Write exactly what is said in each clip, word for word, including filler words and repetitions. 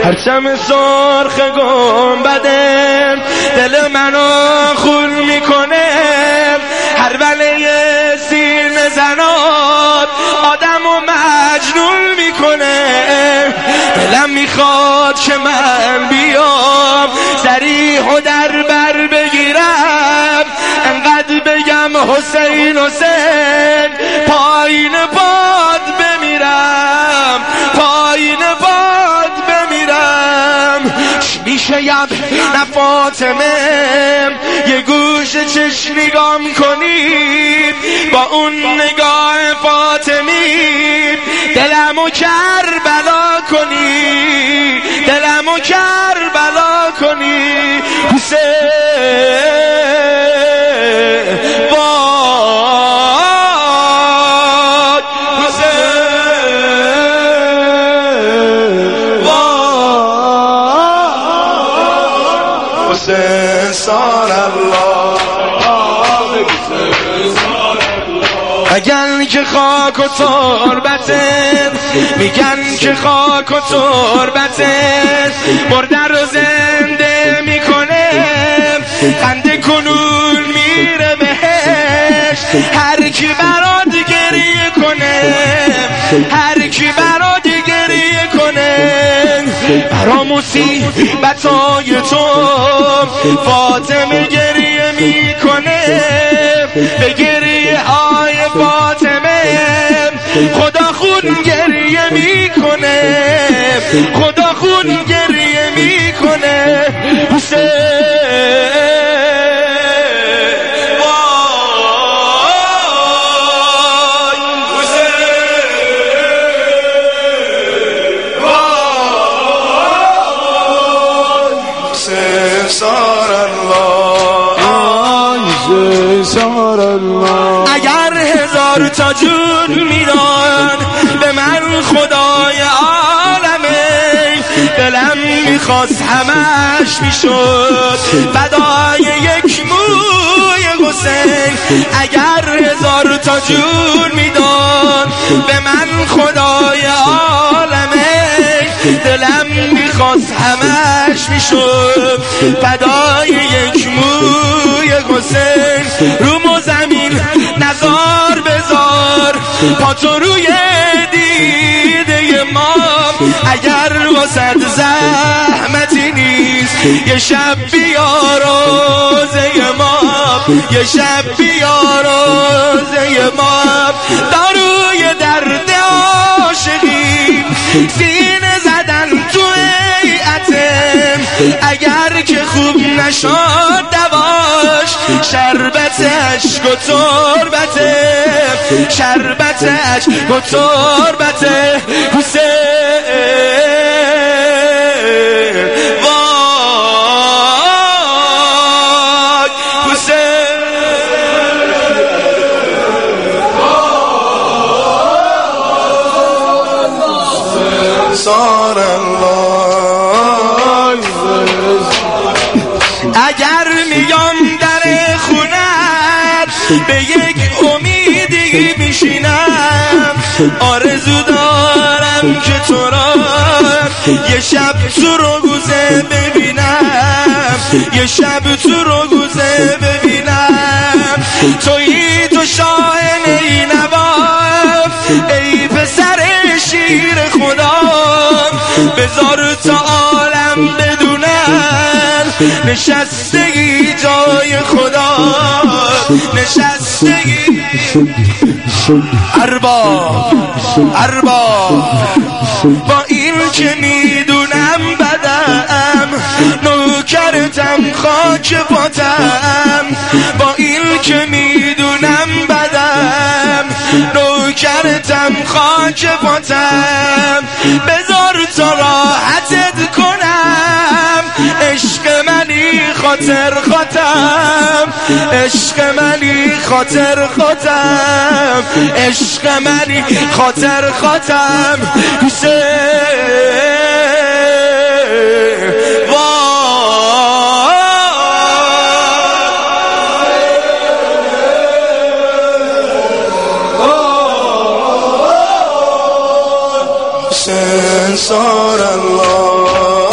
پرچم سرخ گنبده دل منو خون میکنه، هر وله سینه زنات آدم و مجنون میکنه. دلم میخواد که من بیام صریح و در بر بگیرم، انقدر بگم حسین حسین پایین باد بمیرم، پایین باد بمیرم. میشه ید نه فاطمه یه گوش چشم نگام کنید، با اون نگاه فاطمی دلمو کربلا کنی، دلمو کربلا کنی. حسین وای، حسین وای، حسین سار الله. اگر که خاک و تربته، میگن که خاک و تربته مرده رو زنده میکنه، خنده کنون میره بهش. هر کی برات گریه کنه، هر کی برات گریه کنه، برا مصیبتای تو فاطمه گریه میکنه. به گریه های فاطمه خدا خون گریه میکنه، خدا خون گریه میکنه. حسین وای، حسین وای، حسین سار الله، حسین سار الله. اگر هزار تا جون میداد به من خدای عالمه، دلم میخواست همش میشد فدای یک موی حسین. اگر هزار تا جون میداد به من خدای عالمه، دلم میخواست همش میشد فدای یک موی حسین. روم زمین نزار بزار پا تو روی دیده ما، اگر واسد زحمتی نیست یه شب بیا روزه ما، یه شب بیا روزه ما. داروی درد عاشقی سینه زدن تو هیئتم، اگر که خوب نشد دواش شربت عشق و تربته، شربت عشق و تربته. حسین وای، حسین وای، سار الله. اگر میام در خونت به یک امیدی میشینم، آرزو دارم که تو را یه شب تو رو گوزه ببینم، یه شب تو رو گوزه ببینم. تویی تو شاه نینوا، ای پسر شیر خدا، بذار تا عالم بدونن نشستگی جای خدا، نشستگی ارباب ارباب. با این که میدونم بدم نوکرتم خاک پاتم، با این که میدونم بدم نوکرتم خاک پاتم. بذار تا راحتت کنم، عشق منی خاطر خاتم، عشق منی خاطر خاتم، عشق منی خاطر خاتم. حسین حسین سار الله.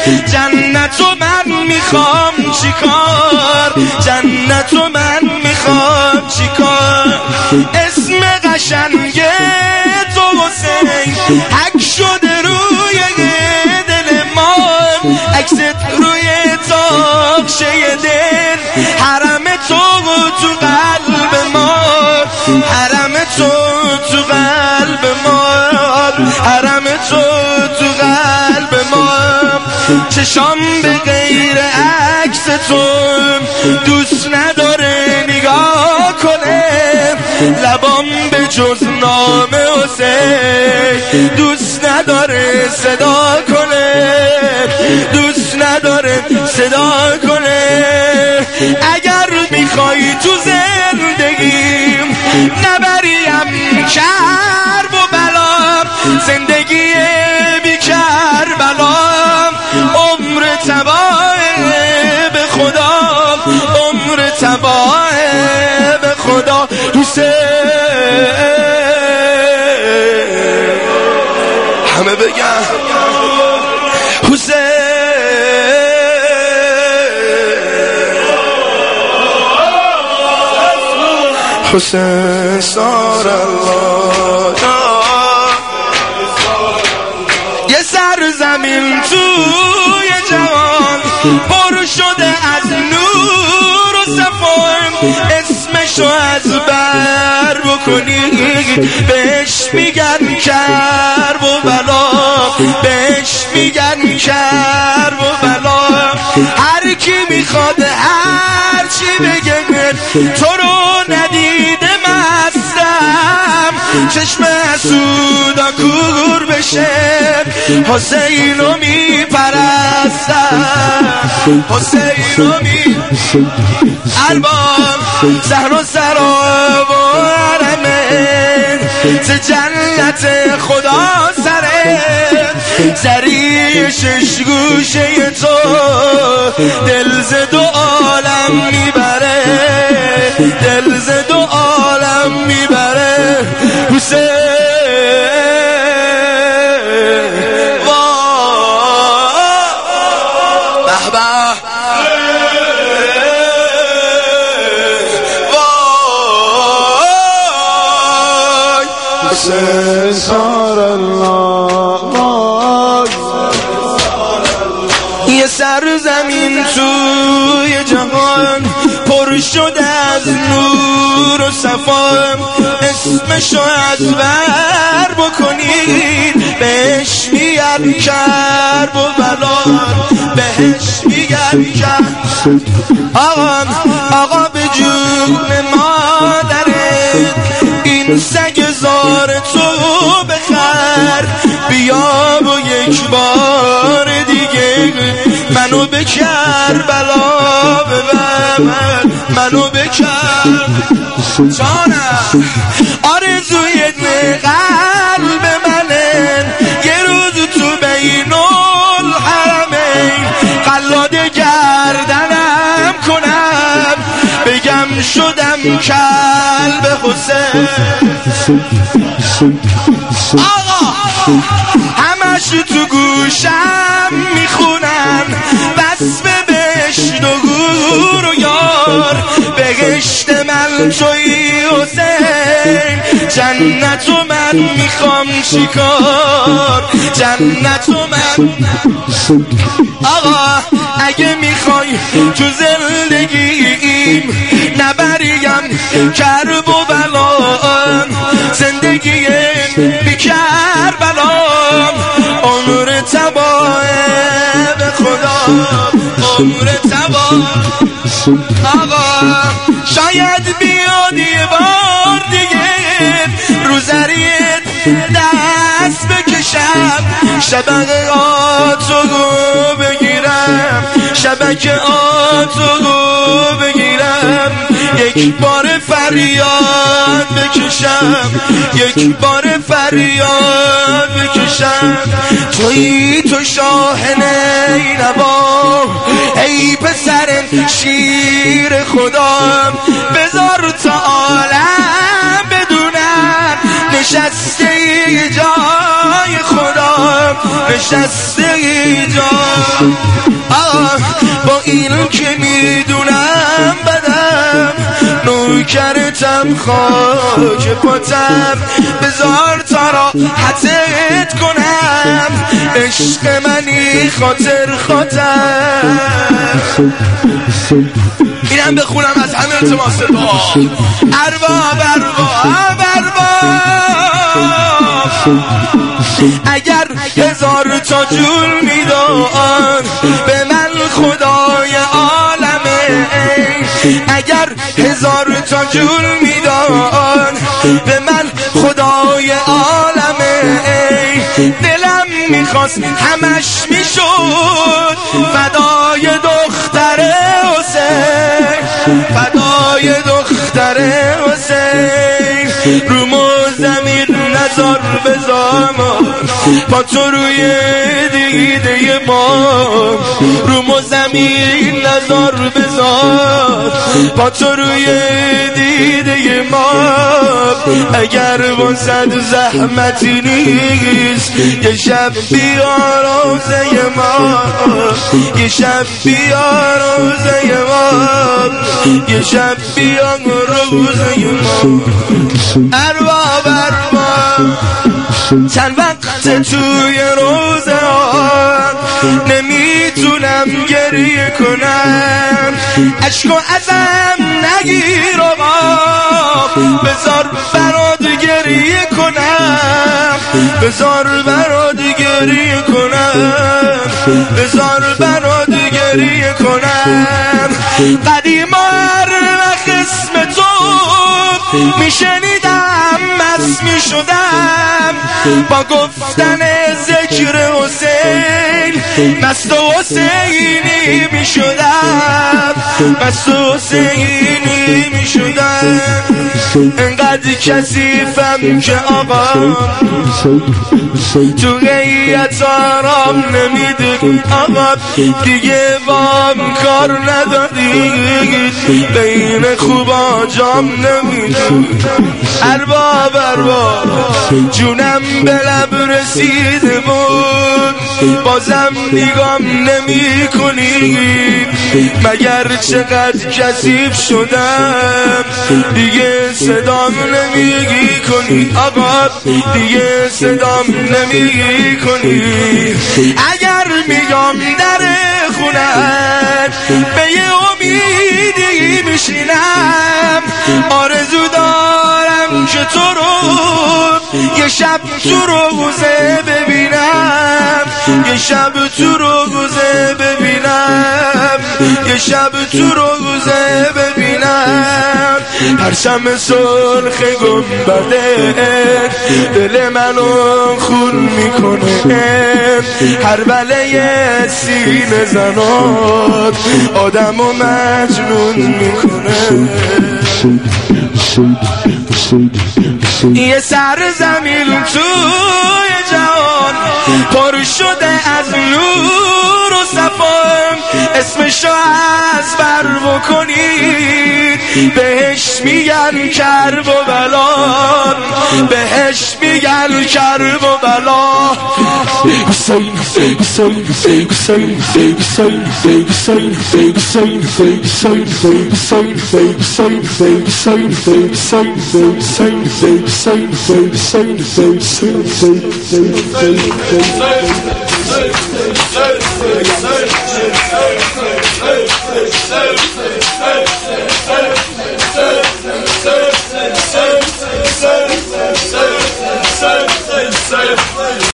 جنتو من میخوام چیکار، جنتو من میخوام چیکار. اسم قشنگ تو حسین حک شده روی دل ما، عکست روی تاقچه دل، حرم تو تو قلب ما، حرم تو تو قلب ما، حرم تو تو قلب ما. چشام به غیر عکس تو دوست نداره نگاه کنه، لبام به جز نام حسین دوست نداره صدا کنه، دوست نداره صدا کنه. اگر میخوای تو زندگیم نبریم کرب و بلا، زندگی بی کربلا عمر تباه به خدا، عمر تباه به خدا. حسین همه بگن حسین، حسین سار الله. یه سرزمین توی جهان پر شده از نور و صفا، اسمشو از بر بکنید بهش میگن کرب و بلا، بهش میگن کرب و بلا. هر کی میخواد هر چی بگه تو رو ندیده مستم، چشم حسودا کور بشه حسینو میپرستم، حسینو می البان زهر و سراب و حرمه، ز جنت خدا سره، زری شش گوشه تو دل ز دو عالم میبره، دل ز دو عالم میبره. حسین حسین سار الله. یه سرزمین توی جهان پر شده از نور و صفا، اسمشو از بر بکنید بهش میگن کرب و بلا، بهش میگن کرب. آقا آقا به جون مادره این سگ زار تو بخر، بیا و یک بار دیگه منو به کربلا ببر، منو به کربلا. جانم آرزوی قلب منه یه روز تو بین الحرمین قلاد گردنم کنم، بگم شدم کلب حسین. آقا همش تو گوشم میخونن وصف بهشت و گور و یار، بهشت من توی حسین، جنت و من میخوام چیکار، جنت و من. آقا اگه میخوای تو زندگیم نبریم کرب و بلا، زندگی بی کربلا عمر تباه به خدا، عمر تباه. آقا شاید بیاد یه بار دیگه رو زریت دست بکشم، شبکه آتو بگیرم، شبکه آتو بگیرم، یک بار فریاد بکشم، یک بار فریاد بکشم. تویی تو شاهن نوا، ای پسر شیر خدا، بذار تا عالم بدونن نشسته جای خدا، نشسته اینجا. با این که میدونم بدم نوکرتم خاک پاتم، بذار تا راحتت کنم، عشق منی خاطر خاطر. اینم بخونم از همه التماس دعا. ارباب ارباب ارباب، اگر هزار تا جول میداد به من خدای عالمه، اگر هزار تا جول میداد به من خدای عالمه، دلم میخواست همش میشد فدای دختر حسین، فدای دختر حسین. رو زمین نظر بزار با تو روی دیده ما، رو زمین نظر بزار با تو روی دیده ما. اگر واسد زحمتی نیست یه شب بیار روزه ما، یه شب بیار روزه ما، یه شب بیار روزه ما. ارباب ارباب چند وقت توی روزه ها نمیتونم گریه کنم، عشقو ازم نگیر آقا، بذار برات گریه کنم، بذار برات گریه کنم، بذار برات گریه کنم. قدیما هر وقت اسم تو میشنیدم مست میشدم، با گفتن ذکر حسین مست حسینی میشدم، مست حسینی میشدم. انقدر کثیفم که آقا تو غیرت آرام نمیده، آقا دیگه بام کار نداری، بین خوبا جام نمیده. ارباب ارباب جونم به لب رسیده بود، بازم نگام نمی کنی، مگر چقدر کثیف شدم دیگه صدام نمیگی کنی، آقا دیگه صدام نمیگی کنی. اگر میگم در خونت به یه امیدی میشینم، آرزو دارم که تو رو یه شب تو روزه ببینم، یه شب تو روزه ببینم، یه شب تو روزه ببینم. پرچم سرخ گنبده دل منو خون میکنه، هر بله سینه زنات آدمو مجنون میکنه. یه سرزمین توی جهان پر شده از نور و صفا، اسمشو از بر بکنید بهش میگن کرب و بلا، بهش میگن کرب و بلا. حسین حسین حسین حسین حسین حسین حسین حسین حسین